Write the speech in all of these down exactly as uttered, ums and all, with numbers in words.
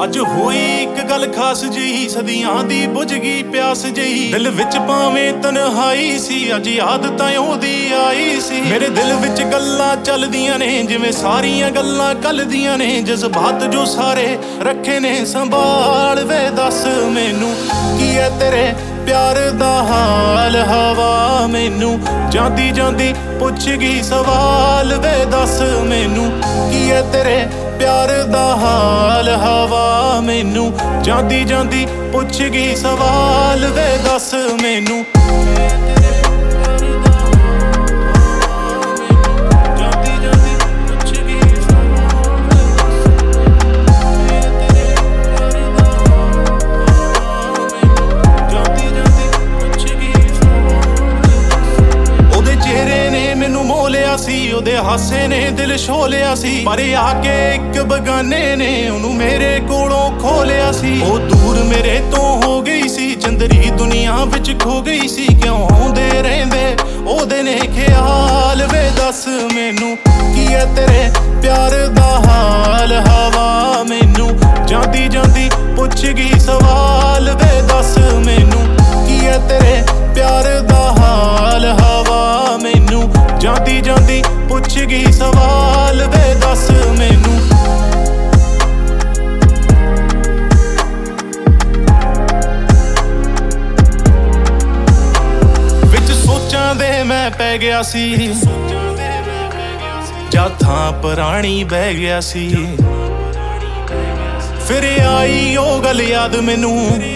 ਅੱਜ ਹੋਈ ਇੱਕ ਗੱਲ ਖਾਸ ਜਿਹੀ, ਸਦੀਆਂ ਦੀ ਬੁਝ ਗਈ ਪਿਆਸ ਜਿਹੀ। ਦਿਲ ਵਿੱਚ ਭਾਵੇਂ ਤਨਹਾਈ ਸੀ, ਅੱਜ ਯਾਦ ਤਾਂ ਉਹਦੀ ਆਈ ਸੀ। ਮੇਰੇ ਦਿਲ ਵਿੱਚ ਗੱਲਾਂ ਚੱਲਦੀਆਂ ਨੇ ਜਿਵੇਂ ਸਾਰੀਆਂ ਗੱਲਾਂ ਕੱਲ ਦੀਆਂ ਨੇ। ਜਜ਼ਬਾਤ ਜੋ ਸਾਰੇ ਰੱਖੇ ਨੇ ਸੰਭਾਲ ਵੇ, ਦੱਸ ਮੈਨੂੰ ਕੀ ਹੈ ਤੇਰੇ ਪਿਆਰ ਦਾ ਹਾਲ। ਹਵਾ ਮੈਨੂੰ ਜਾਂਦੀ ਜਾਂਦੀ ਪੁੱਛ ਗਈ ਸਵਾਲ ਵੇ, ਦੱਸ ਮੈਨੂੰ ਕੀ ਹੈ ਤੇਰੇ ਪਿਆਰ ਦਾ ਹਾਲ। ਹਵਾ ਮੈਨੂੰ ਜਾਂਦੀ ਜਾਂਦੀ ਪੁੱਛ ਗਈ ਸਵਾਲ ਵੇ, ਦੱਸ ਮੈਨੂੰ ਸੀ। ਉਹਦੇ ਹਾਸੇ ਨੇ ਦਿਲ ਛੋਲਿਆ ਸੀ, ਪਰ ਆ ਕੇ ਇੱਕ ਬਗਾਨੇ ਨੇ ਉਹਨੂੰ ਮੇਰੇ ਕੋਲੋਂ ਖੋਲਿਆ ਸੀ। ਉਹ ਦੂਰ ਮੇਰੇ ਤੋਂ ਹੋ ਗਈ ਸੀ, ਚੰਦਰੀ ਦੁਨੀਆ ਵਿੱਚ ਖੋ ਗਈ ਸੀ। ਕਿਉਂ ਆਉਂਦੇ ਰਹਿੰਦੇ ਉਹਦੇ ਨੇ ਖਿਆਲ ਵੇ, ਦੱਸ ਮੈਨੂੰ ਕੀ ਹੈ ਤੇਰੇ ਪਿਆਰ ਦਾ ਹਾਲ। ਹਵਾ ਮੈਨੂੰ ਜਾਂਦੀ ਜਾਂਦੀ ਪੁੱਛ ਗਈ ਸਵਾਲ ਵੇ, ਦੱਸ ਮੈਨੂੰ ਕੀ ਹੈ ਤੇਰੇ ਪਿਆਰ ਦਾ ਹਾਲ। ਹਵਾ ਮੈਨੂੰ ਜਾਂਦੀ ਜਾਂਦੀ ਪੁੱਛ ਗਈ ਸਵਾਲ ਵੇ, ਦੱਸ ਮੈਨੂੰ ਵਿੱਚ ਸੋਚਾਂ ਦੇ ਮੈਂ ਪੈ ਗਿਆ ਸੀ, ਜਾਂ ਥਾਂ ਪੁਰਾਣੀ ਬਹਿ ਗਿਆ ਸੀ। ਫਿਰ ਆਈ ਉਹ ਗੱਲ ਯਾਦ ਮੈਨੂੰ,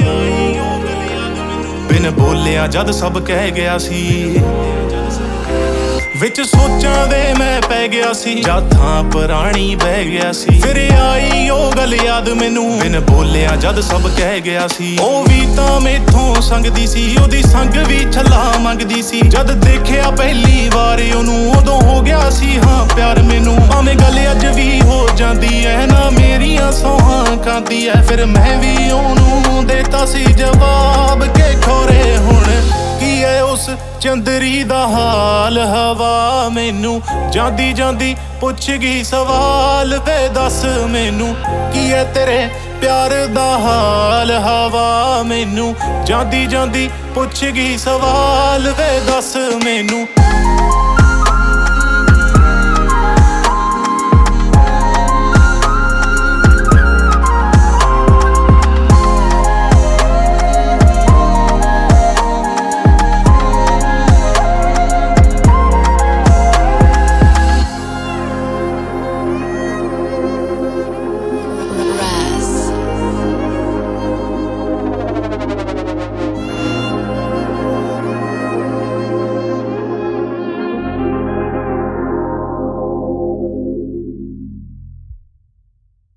ਬਿਨ ਬੋਲਿਆ ਜਦ ਸਭ ਕਹਿ ਗਿਆ ਸੀ। ਵਿੱਚ ਸੋਚਾਂ ਦੇ ਮੈਂ ਪੈ ਗਿਆ ਸੀ, ਜਾਂ ਥਾਂ ਪੁਰਾਣੀ ਬਹਿ ਗਿਆ ਸੀ। ਫਿਰ ਆਈ ਉਹ ਗੱਲ ਯਾਦ ਮੈਨੂੰ, ਬਿਨ ਬੋਲਿਆ ਜਦ ਸਭ ਕਹਿ ਗਿਆ ਸੀ। ਉਹ ਵੀ ਤਾਂ ਮੈਥੋਂ ਸੰਗਦੀ ਸੀ, ਉਹਦੀ ਸੰਗ ਵੀ ਛੱਲਾ ਮੰਗਦੀ ਸੀ। ਜਦ ਦੇਖਿਆ ਪਹਿਲੀ ਵਾਰ ਉਹਨੂੰ ਉਦੋਂ ਹੋ ਗਿਆ ਸੀ ਹਾਂ ਪਿਆਰ ਮੈਨੂੰ। ਭਾਵੇਂ ਗੱਲ ਅੱਜ ਵੀ ਹੋ ਜਾਂਦੀ ਐ ਨਾ ਮੇਰੀਆਂ ਸੌਹਾਂ ਖਾਂਦੀ ਐ, ਫਿਰ ਮੈਂ ਵੀ ਉਹਨੂੰ ਦੇਤਾ ਸੀ ਜਵਾਬ ਕਿ ਖੋਰੇ ਹੁਣ ਕੀ ਹੈ ਉਸ ਚੰਦਰੀ ਦਾ ਹਾਲ। ਹਵਾ ਮੈਨੂੰ ਜਾਂਦੀ ਜਾਂਦੀ ਪੁੱਛ ਗਈ ਸਵਾਲ ਵੇ, ਦੱਸ ਮੈਨੂੰ ਕੀ ਹੈ ਤੇਰੇ ਪਿਆਰ ਦਾ ਹਾਲ। ਹਵਾ ਮੈਨੂੰ ਜਾਂਦੀ ਜਾਂਦੀ ਪੁੱਛ ਗਈ ਸਵਾਲ ਵੇ, ਦੱਸ ਮੈਨੂੰ